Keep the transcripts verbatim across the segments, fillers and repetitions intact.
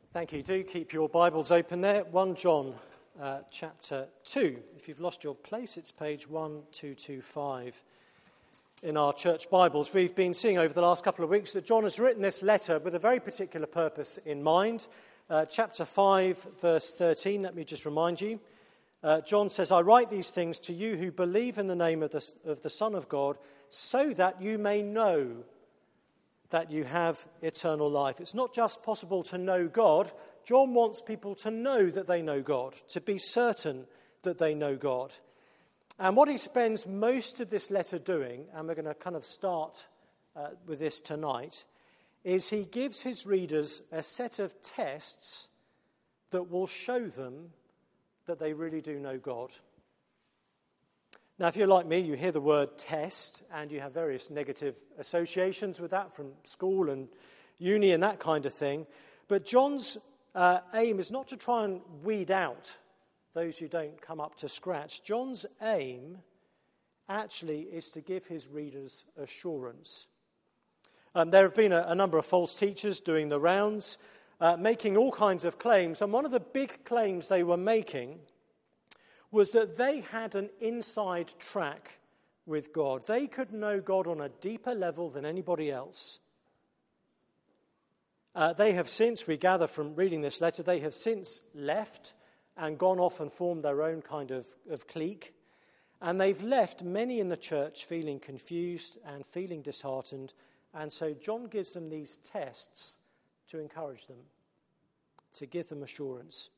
Thank you. Do keep your Bibles open there. First John uh, chapter two. If you've lost your place, it's page twelve twenty-five in our church Bibles. We've been seeing over the last couple of weeks that John has written this letter with a very particular purpose in mind. Uh, chapter five, verse thirteen, let me just remind you. Uh, John says, I write these things to you who believe in the name of the, of the Son of God, so that you may know that you have eternal life. It's not just possible to know God. John wants people to know that they know God, to be certain that they know God. And what he spends most of this letter doing, and we're going to kind of start uh, with this tonight, is he gives his readers a set of tests that will show them that they really do know God. Now, if you're like me, you hear the word test and you have various negative associations with that from school and uni and that kind of thing. But John's uh, aim is not to try and weed out those who don't come up to scratch. John's aim actually is to give his readers assurance. Um, there have been a, a number of false teachers doing the rounds, uh, making all kinds of claims. And one of the big claims they were making was that they had an inside track with God. They could know God on a deeper level than anybody else. Uh, they have since, we gather from reading this letter, they have since left and gone off and formed their own kind of, of clique. And they've left many in the church feeling confused and feeling disheartened. And so John gives them these tests to encourage them, to give them assurance.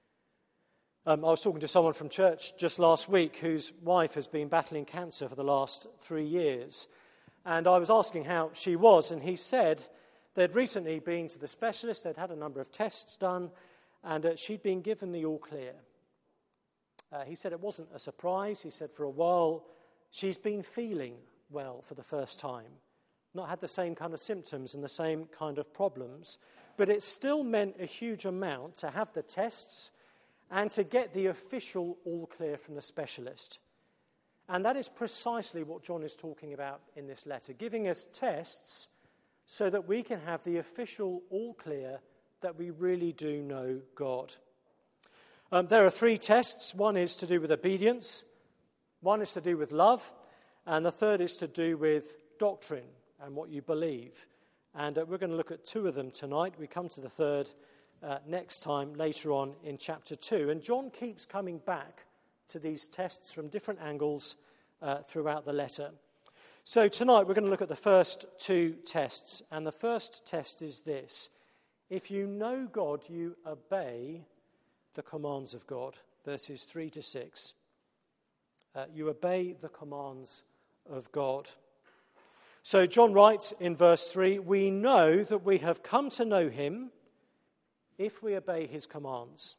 Um, I was talking to someone from church just last week whose wife has been battling cancer for the last three years. And I was asking how she was, and he said they'd recently been to the specialist, they'd had a number of tests done, and uh, she'd been given the all clear. Uh, he said it wasn't a surprise. He said for a while she's been feeling well for the first time. Not had the same kind of symptoms and the same kind of problems, but it still meant a huge amount to have the tests and to get the official all clear from the specialist. And that is precisely what John is talking about in this letter, giving us tests so that we can have the official all clear that we really do know God. Um, there are three tests. One is to do with obedience, one is to do with love, and the third is to do with doctrine and what you believe. And uh, we're going to look at two of them tonight. We come to the third Uh, next time, later on in chapter two. And John keeps coming back to these tests from different angles uh, throughout the letter. So tonight we're going to look at the first two tests. And the first test is this. If you know God, you obey the commands of God. Verses three to six. Uh, you obey the commands of God. So John writes in verse three, we know that we have come to know him if we obey his commands.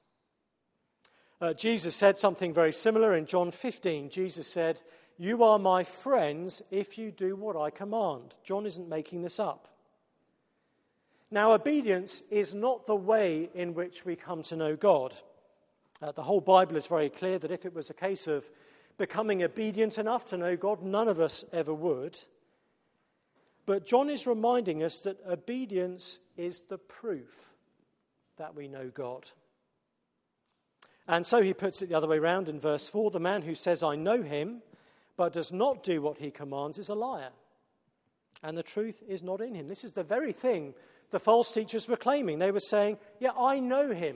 Uh, Jesus said something very similar in John fifteen. Jesus said, you are my friends if you do what I command. John isn't making this up. Now, obedience is not the way in which we come to know God. Uh, the whole Bible is very clear that if it was a case of becoming obedient enough to know God, none of us ever would. But John is reminding us that obedience is the proof that we know God. And so he puts it the other way around in verse four. The man who says, I know him, but does not do what he commands is a liar. And the truth is not in him. This is the very thing the false teachers were claiming. They were saying, yeah, I know him.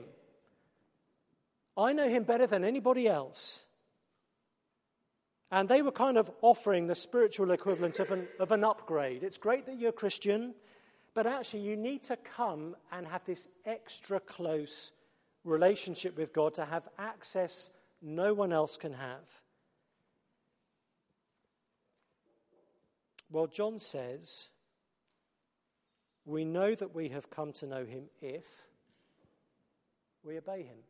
I know him better than anybody else. And they were kind of offering the spiritual equivalent of an, of an upgrade. It's great that you're a Christian, but actually, you need to come and have this extra close relationship with God to have access no one else can have. Well, John says, we know that we have come to know him if we obey him.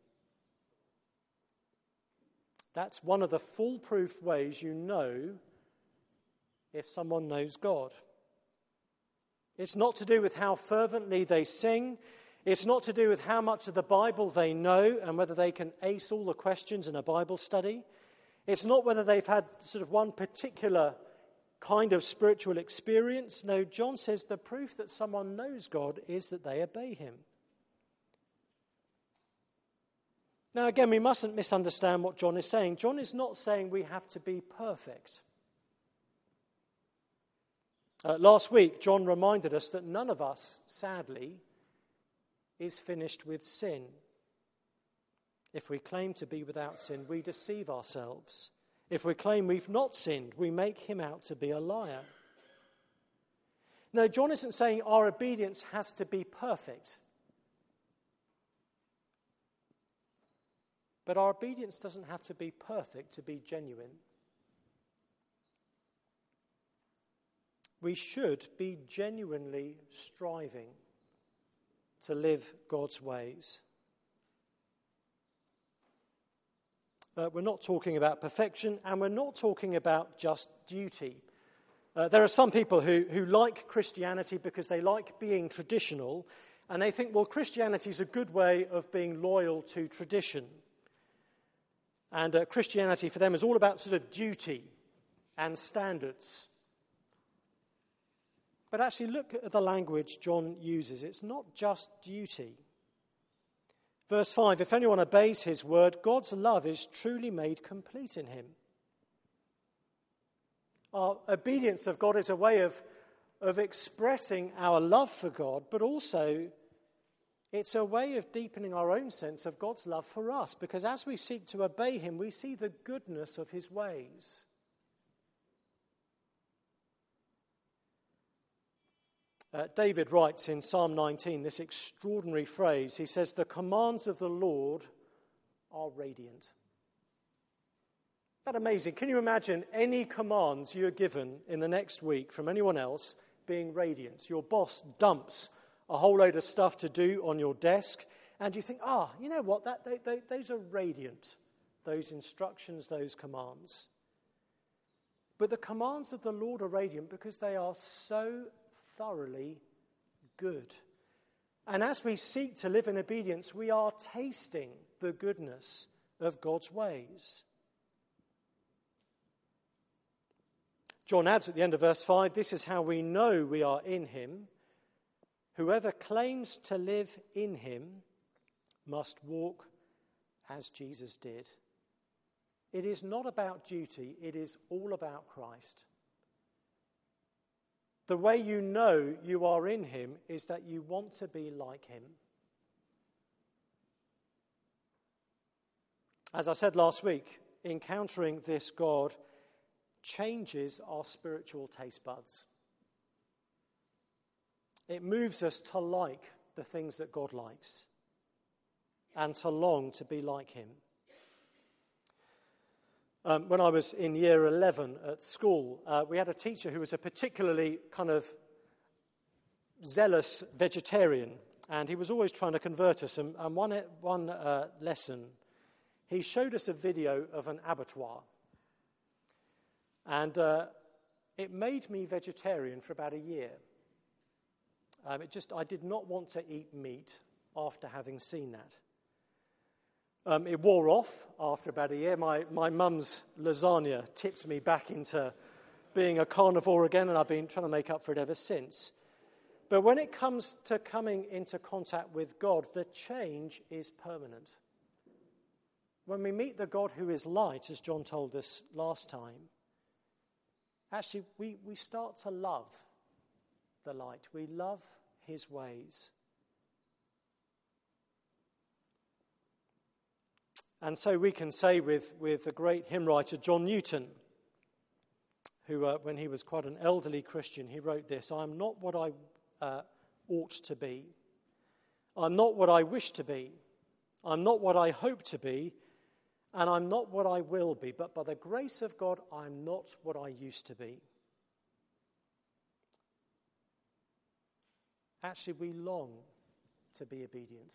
That's one of the foolproof ways you know if someone knows God. It's not to do with how fervently they sing. It's not to do with how much of the Bible they know and whether they can ace all the questions in a Bible study. It's not whether they've had sort of one particular kind of spiritual experience. No, John says the proof that someone knows God is that they obey him. Now, again, we mustn't misunderstand what John is saying. John is not saying we have to be perfect. Uh, last week, John reminded us that none of us, sadly, is finished with sin. If we claim to be without sin, we deceive ourselves. If we claim we've not sinned, we make him out to be a liar. No, John isn't saying our obedience has to be perfect. But our obedience doesn't have to be perfect to be genuine. We should be genuinely striving to live God's ways. Uh, we're not talking about perfection, and we're not talking about just duty. Uh, there are some people who, who like Christianity because they like being traditional, and they think, well, Christianity is a good way of being loyal to tradition. And uh, Christianity for them is all about sort of duty and standards. But actually, look at the language John uses. It's not just duty. Verse five, if anyone obeys his word, God's love is truly made complete in him. Our obedience of God is a way of, of expressing our love for God, but also it's a way of deepening our own sense of God's love for us, because as we seek to obey him, we see the goodness of his ways. Uh, David writes in Psalm nineteen this extraordinary phrase. He says, the commands of the Lord are radiant. Isn't that amazing? Can you imagine any commands you're given in the next week from anyone else being radiant? Your boss dumps a whole load of stuff to do on your desk, and you think, ah, oh, you know what, that they, they, those are radiant, those instructions, those commands. But the commands of the Lord are radiant because they are so thoroughly good. And as we seek to live in obedience, we are tasting the goodness of God's ways. John adds at the end of verse five, this is how we know we are in him. Whoever claims to live in him must walk as Jesus did. It is not about duty, it is all about Christ. The way you know you are in him is that you want to be like him. As I said last week, encountering this God changes our spiritual taste buds. It moves us to like the things that God likes and to long to be like him. Um, when I was in year eleven at school, uh, we had a teacher who was a particularly kind of zealous vegetarian, and he was always trying to convert us. And, and one, one uh, lesson, he showed us a video of an abattoir. And uh, it made me vegetarian for about a year. Um, it just, I did not want to eat meat after having seen that. Um, it wore off after about a year. My, my mum's lasagna tipped me back into being a carnivore again, and I've been trying to make up for it ever since. But when it comes to coming into contact with God, the change is permanent. When we meet the God who is light, as John told us last time, actually we, we start to love the light. We love his ways. And so we can say with, with the great hymn writer John Newton, who uh, when he was quite an elderly Christian, he wrote this, I am not what I uh, ought to be. I'm not what I wish to be. I'm not what I hope to be. And I'm not what I will be. But by the grace of God, I'm not what I used to be. Actually, we long to be obedient.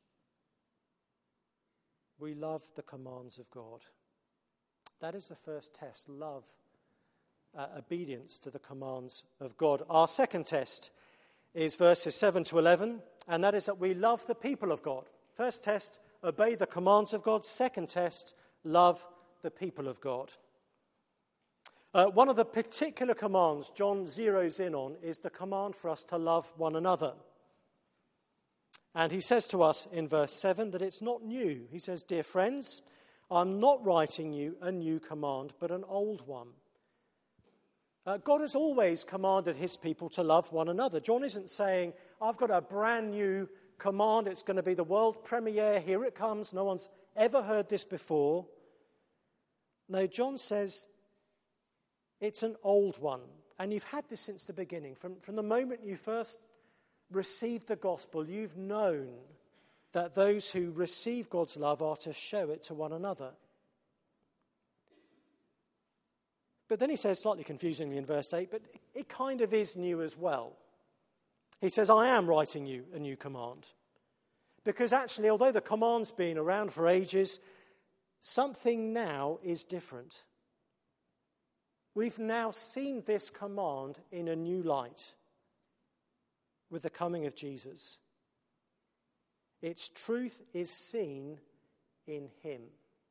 We love the commands of God. That is the first test, love, uh, obedience to the commands of God. Our second test is verses seven to eleven, and that is that we love the people of God. First test, obey the commands of God. Second test, love the people of God. Uh, one of the particular commands John zeroes in on is the command for us to love one another. And he says to us in verse seven that it's not new. He says, "Dear friends, I'm not writing you a new command, but an old one." Uh, God has always commanded his people to love one another. John isn't saying, I've got a brand new command, it's going to be the world premiere, here it comes, no one's ever heard this before. No, John says it's an old one, and you've had this since the beginning. From, from the moment you first received the gospel, you've known that those who receive God's love are to show it to one another. But then he says, slightly confusingly in verse eight, but it kind of is new as well. He says, I am writing you a new command. Because actually, although the command's been around for ages, something now is different. We've now seen this command in a new light with the coming of Jesus. Its truth is seen in him.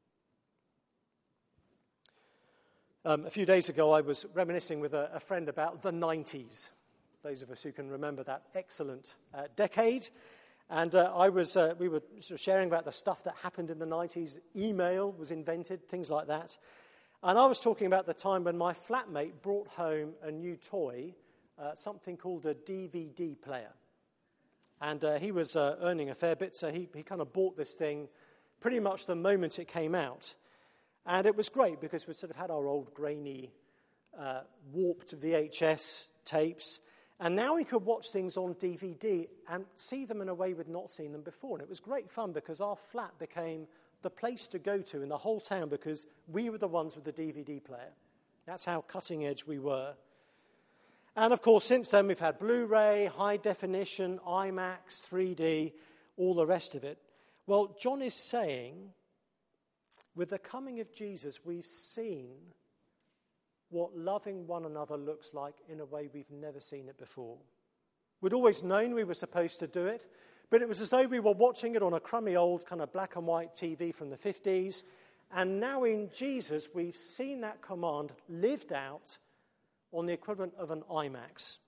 Um, a few days ago, I was reminiscing with a, a friend about the nineties. Those of us who can remember that excellent uh, decade. And uh, I was, uh, we were sort of sharing about the stuff that happened in the nineties. Email was invented, things like that. And I was talking about the time when my flatmate brought home a new toy, uh, something called a D V D player. And uh, he was uh, earning a fair bit, so he, he kind of bought this thing pretty much the moment it came out. And it was great because we sort of had our old grainy, uh, warped V H S tapes. And now we could watch things on D V D and see them in a way we'd not seen them before. And it was great fun because our flat became the place to go to in the whole town because we were the ones with the D V D player. That's how cutting edge we were. And of course, since then we've had Blu-ray, high definition, IMAX, three D, all the rest of it. Well, John is saying, with the coming of Jesus, we've seen what loving one another looks like in a way we've never seen it before. We'd always known we were supposed to do it, but it was as though we were watching it on a crummy old kind of black and white T V from the fifties, and now in Jesus we've seen that command lived out on the equivalent of an IMAX.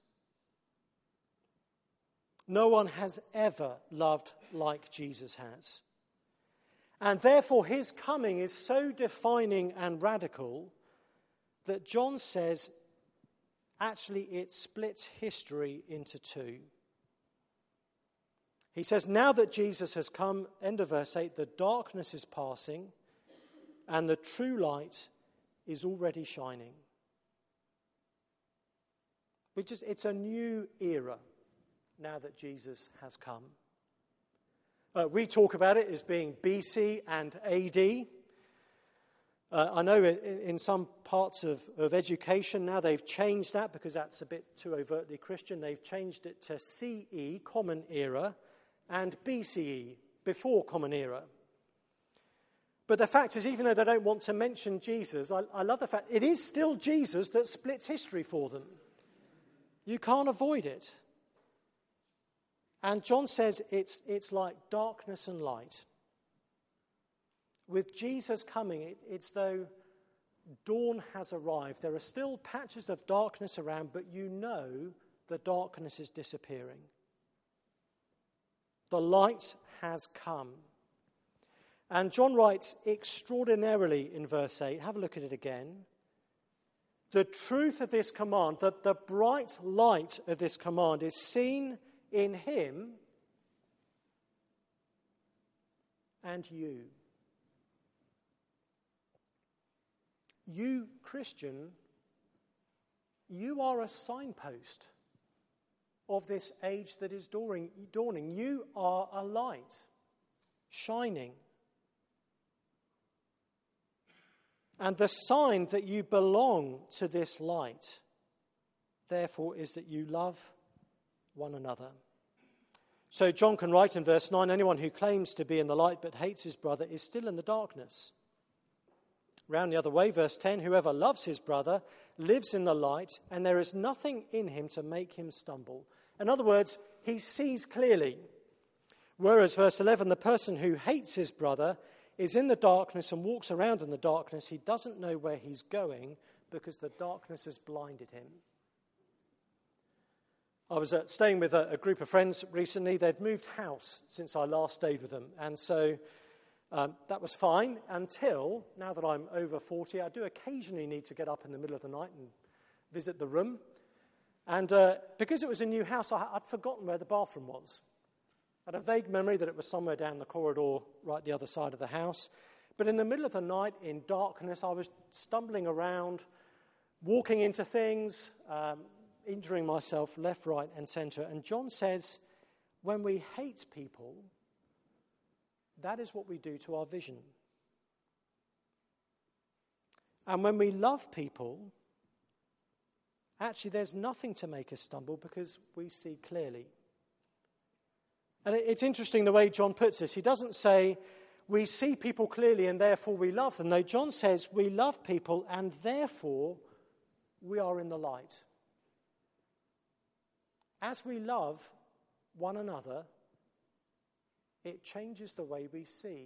No one has ever loved like Jesus has. And therefore his coming is so defining and radical that John says, actually, it splits history into two. He says, now that Jesus has come, end of verse eight, the darkness is passing and the true light is already shining. Which is, it's a new era now that Jesus has come. Uh, we talk about it as being B C and A D. Uh, I know in, in some parts of, of education now they've changed that because that's a bit too overtly Christian. They've changed it to C E, Common Era, and B C E, Before Common Era. But the fact is, even though they don't want to mention Jesus, I, I love the fact it is still Jesus that splits history for them. You can't avoid it. And John says it's, it's like darkness and light. With Jesus coming, it, it's though dawn has arrived. There are still patches of darkness around, but you know the darkness is disappearing. The light has come. And John writes extraordinarily in verse eight. Have a look at it again. The truth of this command, the, the bright light of this command is seen in him and you. You, Christian, you are a signpost of this age that is dawning. dawning. You are a light shining. And the sign that you belong to this light, therefore, is that you love one another. So John can write in verse nine, anyone who claims to be in the light but hates his brother is still in the darkness. Round the other way, verse ten, whoever loves his brother lives in the light, and there is nothing in him to make him stumble. In other words, he sees clearly. Whereas verse eleven, the person who hates his brother is in the darkness and walks around in the darkness. He doesn't know where he's going because the darkness has blinded him. I was uh, staying with a, a group of friends recently. They'd moved house since I last stayed with them. And so um, that was fine until, now that I'm over forty, I do occasionally need to get up in the middle of the night and visit the room. And uh, because it was a new house, I, I'd forgotten where the bathroom was. I had a vague memory that it was somewhere down the corridor, right the other side of the house. But in the middle of the night, in darkness, I was stumbling around, walking into things, um, injuring myself left, right, and centre. And John says, when we hate people, that is what we do to our vision. And when we love people, actually there's nothing to make us stumble because we see clearly. And it's interesting the way John puts this. He doesn't say, we see people clearly and therefore we love them. No, John says, we love people and therefore we are in the light. As we love one another, it changes the way we see.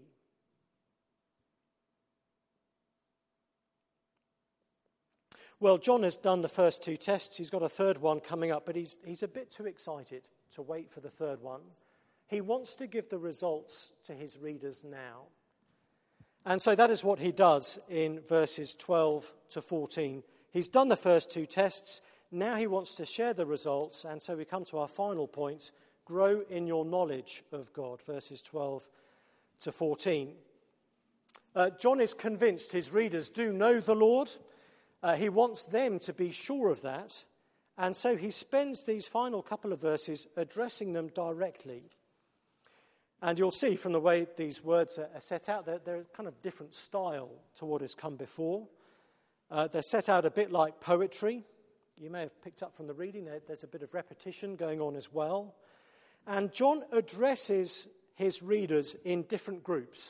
Well, John has done the first two tests. He's got a third one coming up, but he's, he's a bit too excited to wait for the third one. He wants to give the results to his readers now. And so that is what he does in verses twelve to fourteen. He's done the first two tests. Now he wants to share the results. And so we come to our final point, grow in your knowledge of God, verses twelve to fourteen. Uh, John is convinced his readers do know the Lord. Uh, he wants them to be sure of that. And so he spends these final couple of verses addressing them directly. And you'll see from the way these words are set out, they're, they're kind of different style to what has come before. Uh, they're set out a bit like poetry. You may have picked up from the reading, there, there's a bit of repetition going on as well. And John addresses his readers in different groups.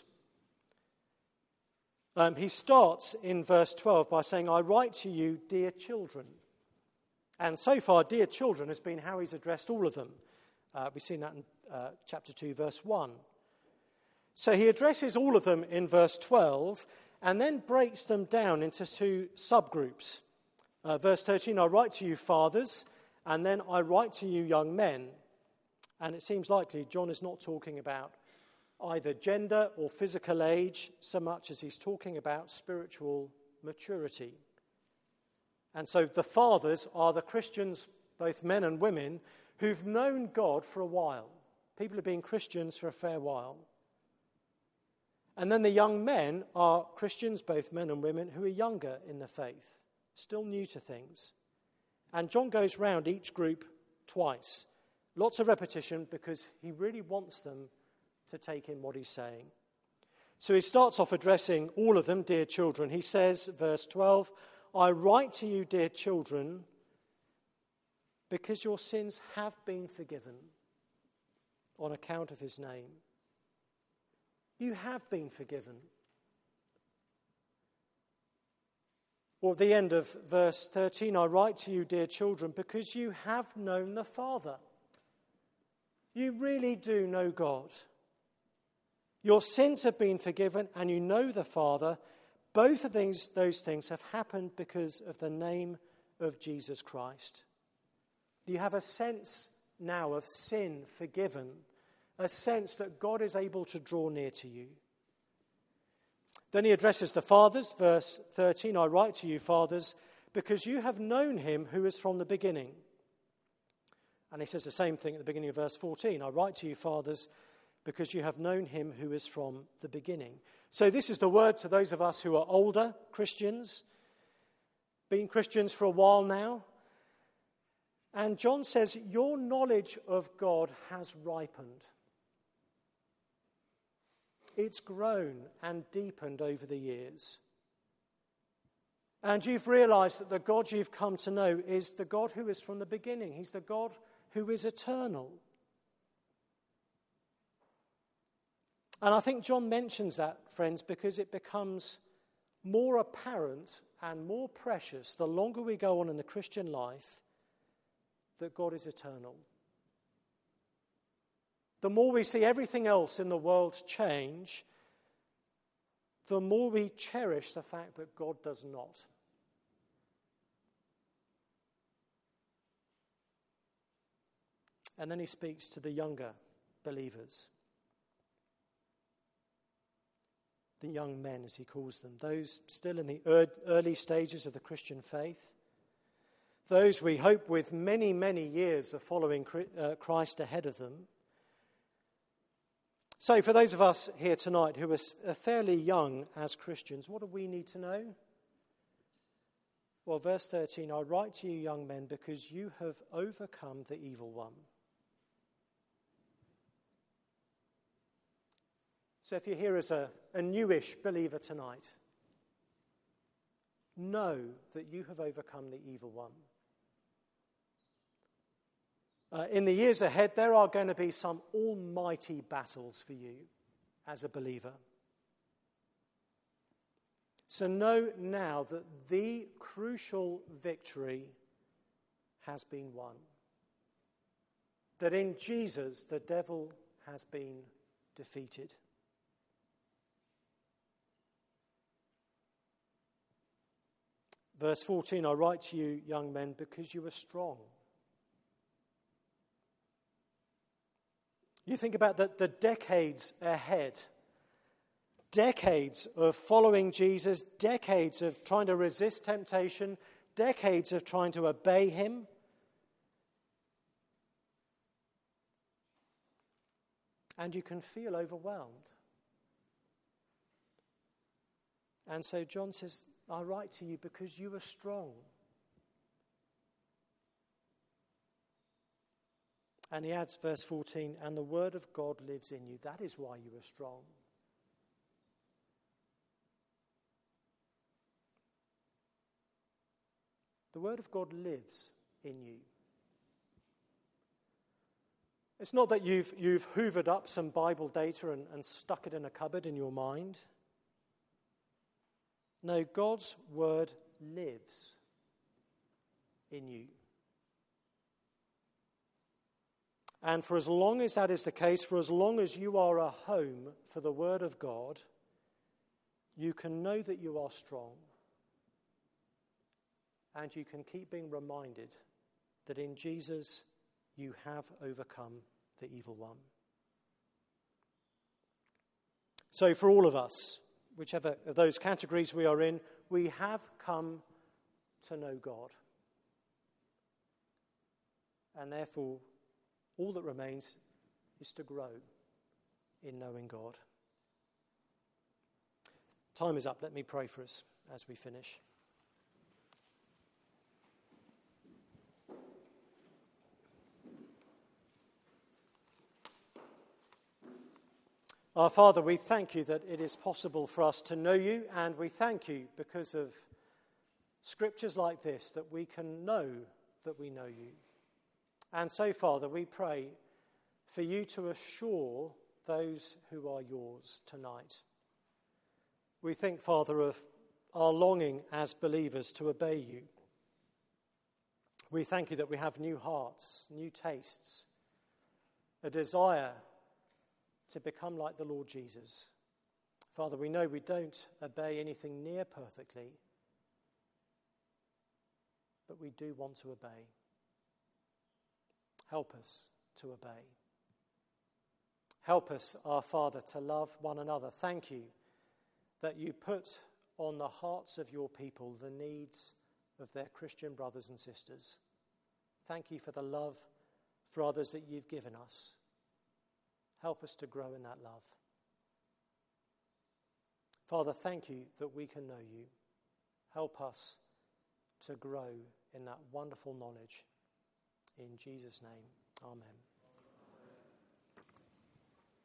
Um, he starts in verse twelve by saying, I write to you, dear children. And so far, dear children has been how he's addressed all of them. Uh, we've seen that in uh, chapter two, verse one. So he addresses all of them in verse twelve and then breaks them down into two subgroups. Uh, verse thirteen, I write to you, fathers, and then I write to you, young men. And it seems likely John is not talking about either gender or physical age so much as he's talking about spiritual maturity. And so the fathers are the Christians, both men and women, who've known God for a while. People have been Christians for a fair while. And then the young men are Christians, both men and women, who are younger in the faith, still new to things. And John goes round each group twice. Lots of repetition because he really wants them to take in what he's saying. So he starts off addressing all of them, dear children. He says, verse twelve, I write to you, dear children, because your sins have been forgiven on account of his name. You have been forgiven. Or at the end of verse thirteen, I write to you, dear children, because you have known the Father. You really do know God. Your sins have been forgiven and you know the Father. Both of these, those things have happened because of the name of Jesus Christ. You have a sense now of sin forgiven, a sense that God is able to draw near to you. Then he addresses the fathers, verse thirteen, I write to you, fathers, because you have known him who is from the beginning. And he says the same thing at the beginning of verse fourteen, I write to you, fathers, because you have known him who is from the beginning. So this is the word to those of us who are older Christians, been Christians for a while now. And John says, your knowledge of God has ripened. It's grown and deepened over the years. And you've realized that the God you've come to know is the God who is from the beginning. He's the God who is eternal. And I think John mentions that, friends, because it becomes more apparent and more precious the longer we go on in the Christian life that God is eternal. The more we see everything else in the world change, the more we cherish the fact that God does not. And then he speaks to the younger believers, the young men, as he calls them, those still in the early stages of the Christian faith, those we hope with many, many years of following Christ ahead of them. So for those of us here tonight who are fairly young as Christians, what do we need to know? Well, verse thirteen, I write to you, young men, because you have overcome the evil one. So if you're here as a, a newish believer tonight, know that you have overcome the evil one. Uh, in the years ahead, there are going to be some almighty battles for you as a believer. So know now that the crucial victory has been won. That in Jesus, the devil has been defeated. Verse fourteen, I write to you, young men, because you are strong. You think about the, the decades ahead, decades of following Jesus, decades of trying to resist temptation, decades of trying to obey him. And you can feel overwhelmed. And so John says, I write to you because you are strong. And he adds, verse fourteen, and the word of God lives in you. That is why you are strong. The word of God lives in you. It's not that you've, you've hoovered up some Bible data and, and stuck it in a cupboard in your mind. No, God's word lives in you. And for as long as that is the case, for as long as you are a home for the word of God, you can know that you are strong. And you can keep being reminded that in Jesus you have overcome the evil one. So for all of us, whichever of those categories we are in, we have come to know God. And therefore, all that remains is to grow in knowing God. Time is up. Let me pray for us as we finish. Our Father, we thank you that it is possible for us to know you, and we thank you because of scriptures like this that we can know that we know you. And so, Father, we pray for you to assure those who are yours tonight. We think, Father, of our longing as believers to obey you. We thank you that we have new hearts, new tastes, a desire to become like the Lord Jesus. Father, we know we don't obey anything near perfectly, but we do want to obey. Help us to obey. Help us, our Father, to love one another. Thank you that you put on the hearts of your people the needs of their Christian brothers and sisters. Thank you for the love for others that you've given us. Help us to grow in that love. Father, thank you that we can know you. Help us to grow in that wonderful knowledge. In Jesus' name, amen.